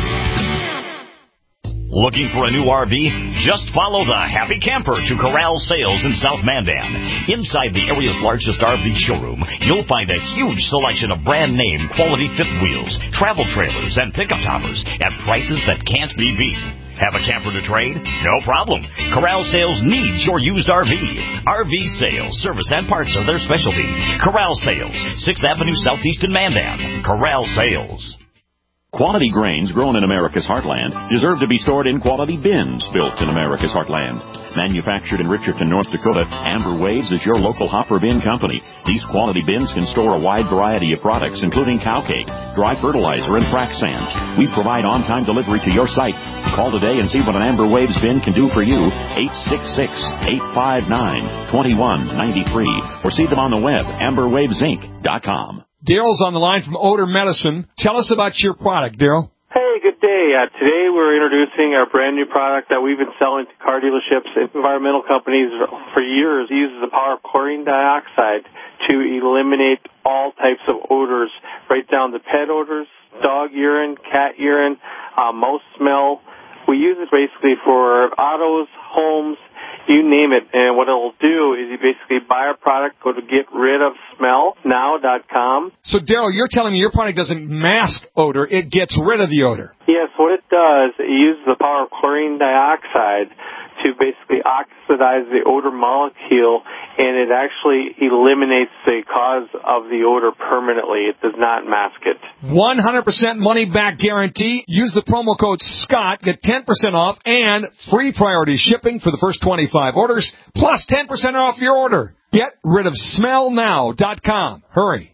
Looking for a new R V? Just follow the Happy Camper to Corral Sales in South Mandan. Inside the area's largest R V showroom, you'll find a huge selection of brand-name quality fifth wheels, travel trailers, and pickup toppers at prices that can't be beat. Have a camper to trade? No problem. Corral Sales needs your used R V. R V sales, service, and parts are their specialty. Corral Sales, sixth Avenue Southeast in Mandan. Corral Sales. Quality grains grown in America's heartland deserve to be stored in quality bins built in America's heartland. Manufactured in Richardson, North Dakota, Amber Waves is your local hopper bin company. These quality bins can store a wide variety of products, including cow cake, dry fertilizer, and frac sand. We provide on-time delivery to your site. Call today and see what an Amber Waves bin can do for you. eight six six, eight five nine, two one nine three. Or see them on the web, amber waves inc dot com. Daryl's on the line from Odor Medicine. Tell us about your product, Daryl. Hey, good day. Uh, today we're introducing our brand new product that we've been selling to car dealerships and environmental companies for years. It uses the power of chlorine dioxide to eliminate all types of odors, right down to pet odors, dog urine, cat urine, uh, mouse smell. We use it basically for autos, homes, you name it. And what it'll do is you basically buy our product, go to get rid of smell now dot com. So, Daryl, you're telling me your product doesn't mask odor, it gets rid of the odor. Yes, what it does, it uses the power of chlorine dioxide to basically oxidize the odor molecule, and it actually eliminates the cause of the odor permanently. It does not mask it. one hundred percent money-back guarantee. Use the promo code SCOTT, get ten percent off, and free priority shipping for the first twenty-five orders, plus ten percent off your order. Get rid of smell now dot com. Hurry.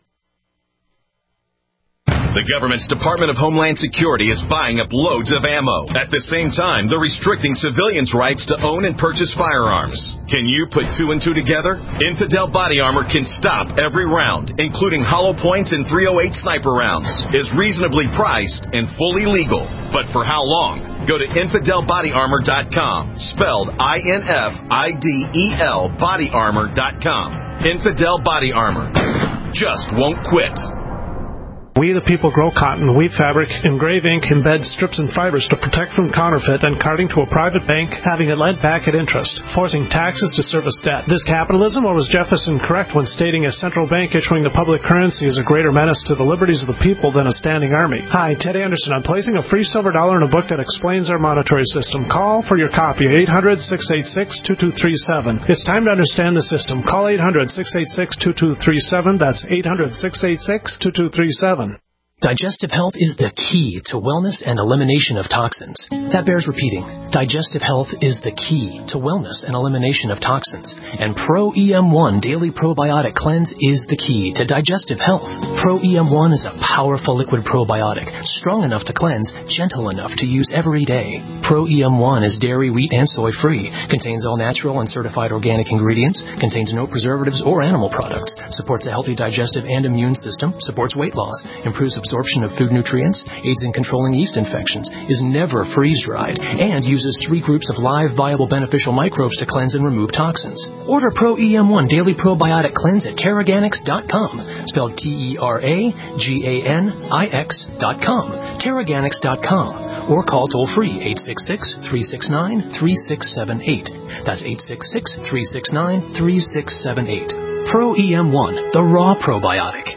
The government's Department of Homeland Security is buying up loads of ammo. At the same time, they're restricting civilians' rights to own and purchase firearms. Can you put two and two together? Infidel Body Armor can stop every round, including hollow points and three oh eight sniper rounds. Is reasonably priced and fully legal. But for how long? Go to infidel body armor dot com, spelled I N F I D E L body armor dot com. Infidel Body Armor. Just won't quit. We the people grow cotton, weave fabric, engrave ink, embed strips and fibers to protect from counterfeit and carting to a private bank, having it lent back at interest, forcing taxes to service debt. This capitalism, or was Jefferson correct when stating a central bank issuing the public currency is a greater menace to the liberties of the people than a standing army? Hi, Ted Anderson. I'm placing a free silver dollar in a book that explains our monetary system. Call for your copy at eight hundred, six eight six, two two three seven. It's time to understand the system. Call eight hundred, six eight six, two two three seven. That's eight hundred, six eight six, two two three seven. Digestive health is the key to wellness and elimination of toxins. That bears repeating. Digestive health is the key to wellness and elimination of toxins. And Pro E M one Daily Probiotic Cleanse is the key to digestive health. Pro E M one is a powerful liquid probiotic, strong enough to cleanse, gentle enough to use every day. Pro E M one is dairy, wheat, and soy free, contains all natural and certified organic ingredients, contains no preservatives or animal products, supports a healthy digestive and immune system, supports weight loss, improves absorption absorption of food nutrients, aids in controlling yeast infections, is never freeze-dried, and uses three groups of live, viable, beneficial microbes to cleanse and remove toxins. Order Pro E M one Daily Probiotic Cleanse at Terraganix dot com, spelled T E R A G A N I X dot com, Terraganix dot com, or call toll-free eight six six, three six nine, three six seven eight. That's eight six six, three six nine, three six seven eight. Pro E M one, the raw probiotic.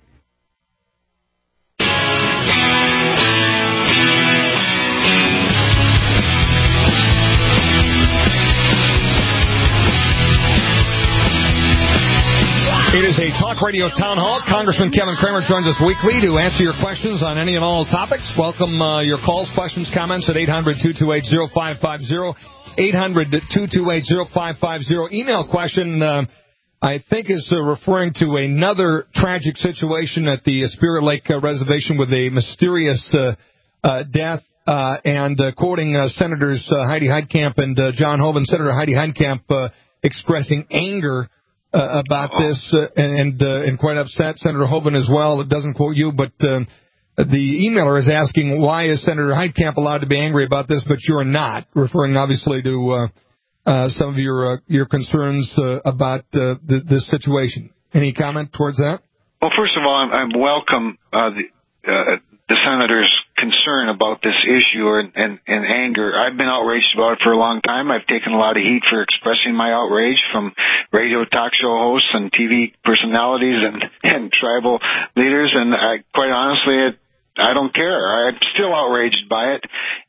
It is a talk radio town hall. Congressman Kevin Cramer joins us weekly to answer your questions on any and all topics. Welcome uh, your calls, questions, comments at eight hundred, two two eight, oh five five oh, eight hundred, two two eight, oh five five oh. Email question, uh, I think, is uh, referring to another tragic situation at the Spirit Lake uh, Reservation with a mysterious uh, uh, death. Uh, and uh, quoting uh, Senators uh, Heidi Heitkamp and uh, John Hoeven, Senator Heidi Heitkamp uh, expressing anger Uh, about this, uh, and uh, and quite upset. Senator Hoeven as well. It doesn't quote you, but uh, the emailer is asking, why is Senator Heitkamp allowed to be angry about this, but you're not? Referring obviously to uh, uh, some of your uh, your concerns uh, about uh, the, this situation. Any comment towards that? Well, first of all, I'm, I'm welcome uh, the, uh, the senator's concern about this issue and, and, and anger. I've been outraged about it for a long time. I've taken a lot of heat for expressing my outrage from radio talk show hosts and T V personalities and, and tribal leaders, and I, quite honestly, it, I don't care. I'm still outraged by it,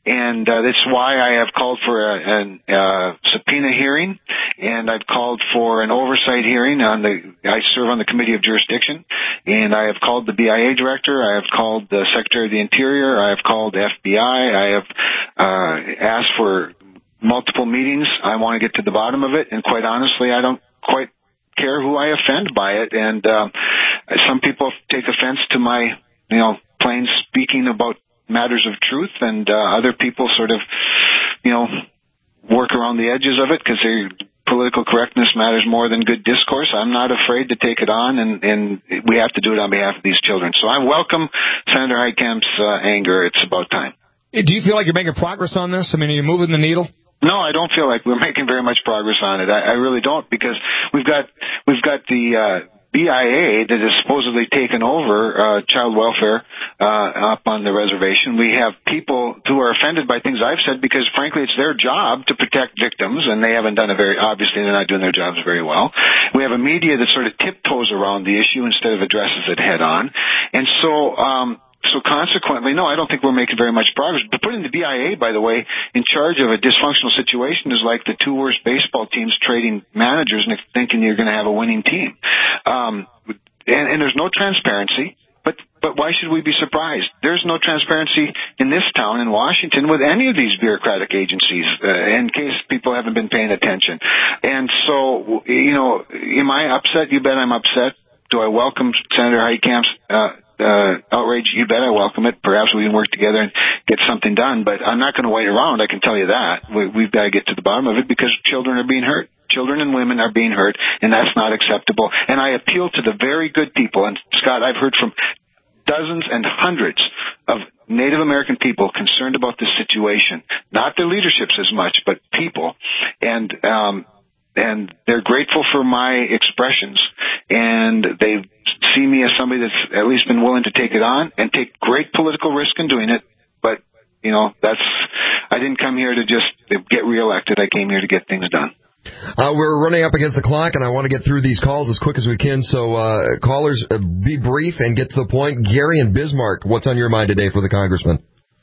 and uh, that's why I have called for a, a uh, subpoena hearing, and I've called for an oversight hearing on the. I serve on the Committee of Jurisdiction, and I have called the B I A director. I have called the Secretary of the Interior. I have called the F B I. I have uh, asked for multiple meetings. I want to get to the bottom of it, and quite honestly, I don't quite care who I offend by it. And uh, some people take offense to my, you know, plain speaking about matters of truth, and uh, other people sort of, you know, work around the edges of it because their political correctness matters more than good discourse. I'm not afraid to take it on, and, and we have to do it on behalf of these children. So I welcome Senator Heitkamp's uh, anger. It's about time. Do you feel like you're making progress on this? I mean, are you moving the needle? No, I don't feel like we're making very much progress on it. I, I really don't, because we've got we've got the uh, B I A that has supposedly taken over uh, child welfare uh, up on the reservation. We have people who are offended by things I've said because, frankly, it's their job to protect victims, and they haven't done a very obviously they're not doing their jobs very well. We have a media that sort of tiptoes around the issue instead of addresses it head on, and so. Um, So consequently, no, I don't think we're making very much progress. But putting the B I A, by the way, in charge of a dysfunctional situation is like the two worst baseball teams trading managers and thinking you're going to have a winning team. Um, and, and there's no transparency. But but why should we be surprised? There's no transparency in this town in Washington with any of these bureaucratic agencies, uh, in case people haven't been paying attention. And so, you know, am I upset? You bet I'm upset. Do I welcome Senator Heitkamp's uh Uh, outrage? You bet I welcome it. Perhaps we can work together and get something done, but I'm not going to wait around, I can tell you that. We, we've got to get to the bottom of it because children are being hurt. Children and women are being hurt, and that's not acceptable. And I appeal to the very good people, and Scott, I've heard from dozens and hundreds of Native American people concerned about this situation, not their leaderships as much, but people. And, um, and they're grateful for my expressions, and they see me as somebody that's at least been willing to take it on and take great political risk in doing it. But, you know, that's, I didn't come here to just get reelected. I came here to get things done. Uh, we're running up against the clock, and I want to get through these calls as quick as we can. So, uh, callers, uh, be brief and get to the point. Gary in Bismarck, what's on your mind today for the congressman?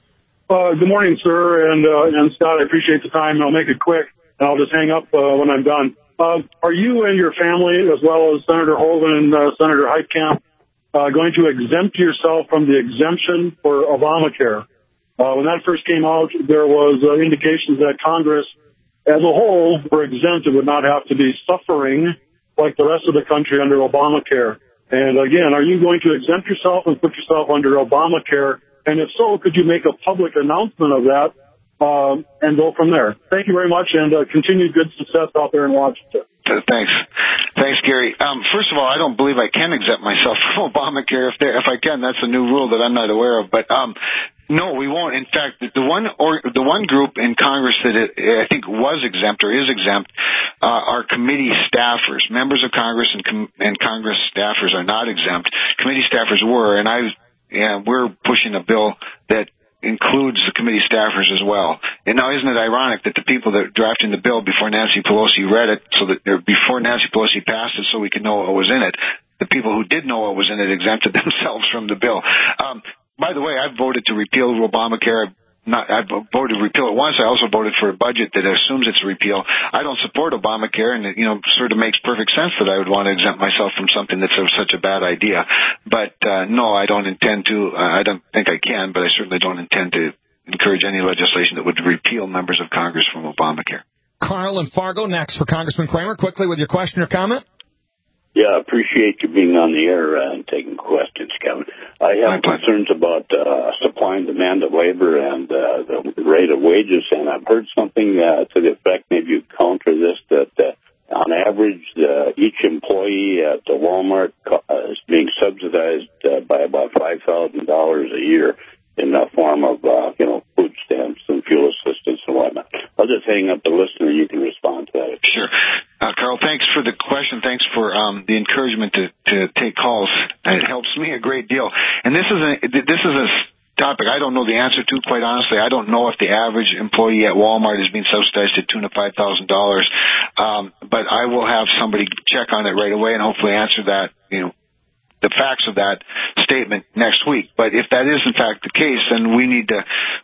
Uh, good morning, sir, and, uh, and Scott, I appreciate the time. I'll make it quick. I'll just hang up uh, when I'm done. Uh, are you and your family, as well as Senator Hoeven and uh, Senator Heitkamp, uh, going to exempt yourself from the exemption for Obamacare? Uh, when that first came out, there was uh, indications that Congress, as a whole, were exempt and would not have to be suffering like the rest of the country under Obamacare. And again, are you going to exempt yourself and put yourself under Obamacare? And if so, could you make a public announcement of that? Um, and go from there. Thank you very much, and uh, continued good success out there in Washington. Thanks. Thanks, Gary. Um, first of all, I don't believe I can exempt myself from Obamacare. If, there, if I can, that's a new rule that I'm not aware of. But um, no, we won't. In fact, the one or the one group in Congress that it, I think was exempt or is exempt uh, are committee staffers. Members of Congress and, com- and Congress staffers are not exempt. Committee staffers were, and I, yeah, we're pushing a bill that includes the committee staffers as well. And now, isn't it ironic that the people that are drafting the bill before Nancy Pelosi read it, so that or before Nancy Pelosi passed it, so we could know what was in it, the people who did know what was in it exempted themselves from the bill. Um, by the way, I've voted to repeal Obamacare. Not, I've voted to repeal it once. I also voted for a budget that assumes it's a repeal. I don't support Obamacare, and it, you know, sort of makes perfect sense that I would want to exempt myself from something that's such a bad idea. But uh, no, I don't intend to. Uh, I don't think I can, but I certainly don't intend to encourage any legislation that would repeal members of Congress from Obamacare. Carl and Fargo next for Congressman Kramer. Quickly with your question or comment. Yeah, I appreciate you being on the air uh, and taking questions, Kevin. I have concerns about uh, supply and demand of labor and uh, the rate of wages, and I've heard something uh, to the effect, maybe you counter this, that uh, on average, uh, each employee at the Walmart uh, is being subsidized uh, by about five thousand dollars a year in the form of, uh, you know, food stamps and fuel assistance and whatnot. I'll just hang up the listener. You can respond to that. Sure. Uh, Carl, thanks for the question. Thanks for um, the encouragement to, to take calls. It helps me a great deal. And this is a this is a topic I don't know the answer to, quite honestly. I don't know if the average employee at Walmart is being subsidized to the tune of five thousand dollars. Um, but I will have somebody check on it right away and hopefully answer that, you know, the facts of that statement next week. But if that is in fact the case, then we need to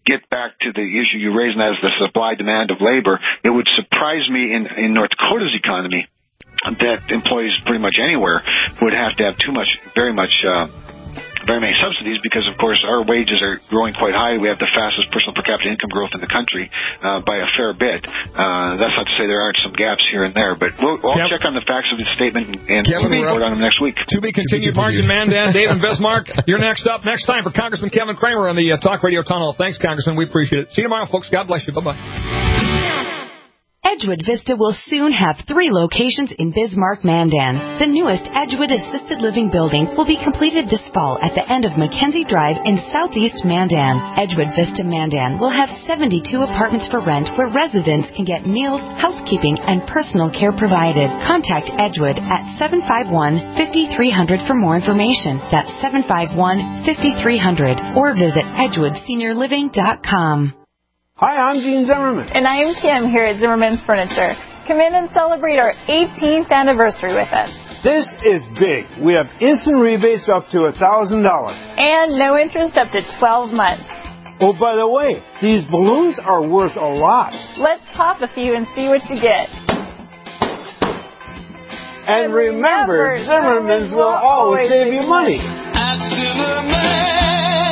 get back to the issue you raised, and that is the supply-demand of labor, it would surprise me in, in North Dakota's economy that employees pretty much anywhere would have to have too much, very much, uh, very many subsidies, because of course our wages are growing quite high. We have the fastest personal per capita income growth in the country uh, by a fair bit. Uh, that's not to say there aren't some gaps here and there, but we'll, I'll Kev- check on the facts of the statement and we'll report on them next week. To be continued. Margin Mandan, Dave and Bismarck, you're next up. Next time for Congressman Kevin Kramer on the uh, Talk Radio Tunnel. Thanks, Congressman. We appreciate it. See you tomorrow, folks. God bless you. Bye-bye. Edgewood Vista will soon have three locations in Bismarck, Mandan. The newest Edgewood Assisted Living building will be completed this fall at the end of Mackenzie Drive in southeast Mandan. Edgewood Vista, Mandan will have seventy-two apartments for rent where residents can get meals, housekeeping, and personal care provided. Contact Edgewood at seven five one, five three zero zero for more information. That's seven five one, five three zero zero or visit edgewood senior living dot com. Hi, I'm Gene Zimmerman. And I'm Kim here at Zimmerman's Furniture. Come in and celebrate our eighteenth anniversary with us. This is big. We have instant rebates up to one thousand dollars. And no interest up to twelve months. Oh, by the way, these balloons are worth a lot. Let's pop a few and see what you get. And, and remember, remember, Zimmerman's will always save you money. At Zimmerman's.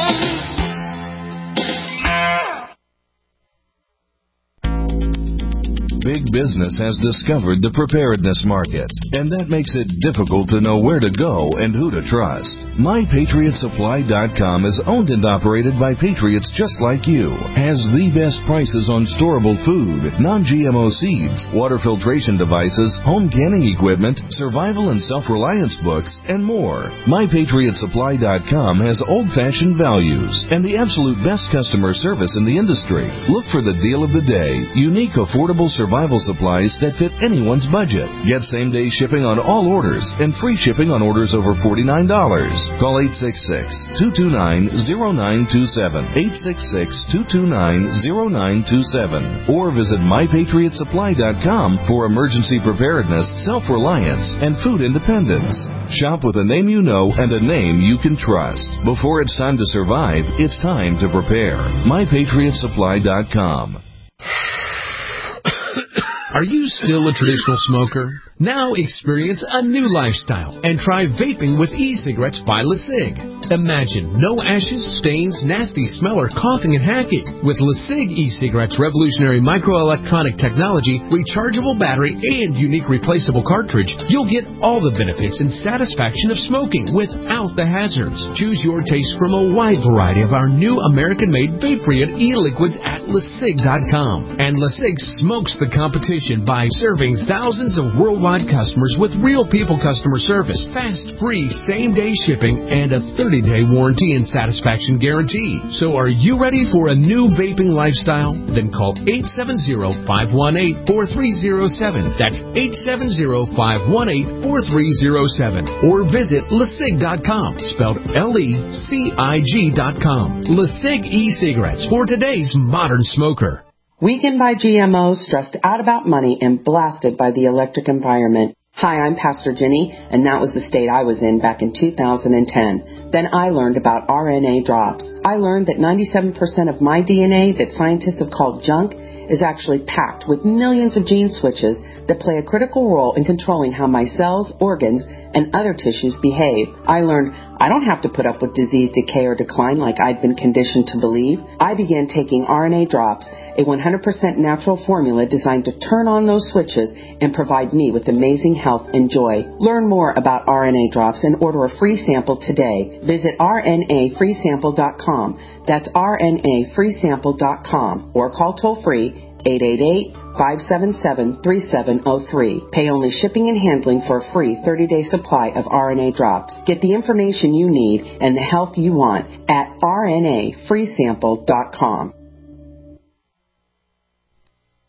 Big business has discovered the preparedness market, and that makes it difficult to know where to go and who to trust. My Patriot Supply dot com is owned and operated by patriots just like you, has the best prices on storable food, non-G M O seeds, water filtration devices, home canning equipment, survival and self-reliance books, and more. My Patriot Supply dot com has old-fashioned values and the absolute best customer service in the industry. Look for the deal of the day, unique, affordable survival Survival supplies that fit anyone's budget. Get same-day shipping on all orders and free shipping on orders over forty-nine dollars. Call eight six six, two two nine, zero nine two seven, eight six six, two two nine, zero nine two seven, or visit my patriot supply dot com for emergency preparedness, self-reliance, and food independence. Shop with a name you know and a name you can trust. Before it's time to survive, it's time to prepare. my patriot supply dot com. Are you still a traditional smoker? Now experience a new lifestyle and try vaping with e-cigarettes by LeSig. Imagine no ashes, stains, nasty smell, or coughing and hacking. With LeSig e-cigarettes' revolutionary microelectronic technology, rechargeable battery, and unique replaceable cartridge, you'll get all the benefits and satisfaction of smoking without the hazards. Choose your taste from a wide variety of our new American-made Vaporeon e-liquids at LeSig dot com. And LeSig smokes the competition by serving thousands of worldwide customers with real people customer service, fast, free, same-day shipping, and a thirty-day warranty and satisfaction guarantee. So are you ready for a new vaping lifestyle? Then call eight seven zero, five one eight, four three zero seven. That's eight seven zero, five one eight, four three zero seven. Or visit LeSig dot com, spelled L E C I G dot com. LeSig e-cigarettes for today's modern smoker. Weakened by G M Os, stressed out about money, and blasted by the electric environment. Hi, I'm Pastor Jenny, and that was the state I was in back in two thousand ten. Then I learned about R N A drops. I learned that ninety-seven percent of my D N A that scientists have called junk is actually packed with millions of gene switches that play a critical role in controlling how my cells, organs, and other tissues behave. I learned I don't have to put up with disease, decay, or decline like I'd been conditioned to believe. I began taking R N A drops, a one hundred percent natural formula designed to turn on those switches and provide me with amazing health and joy. Learn more about R N A drops and order a free sample today. Visit R N A free sample dot com. That's R N A free sample dot com or call toll-free eight eight eight, five seven seven, three seven zero three. Pay only shipping and handling for a free thirty-day supply of R N A drops. Get the information you need and the health you want at R N A free sample dot com.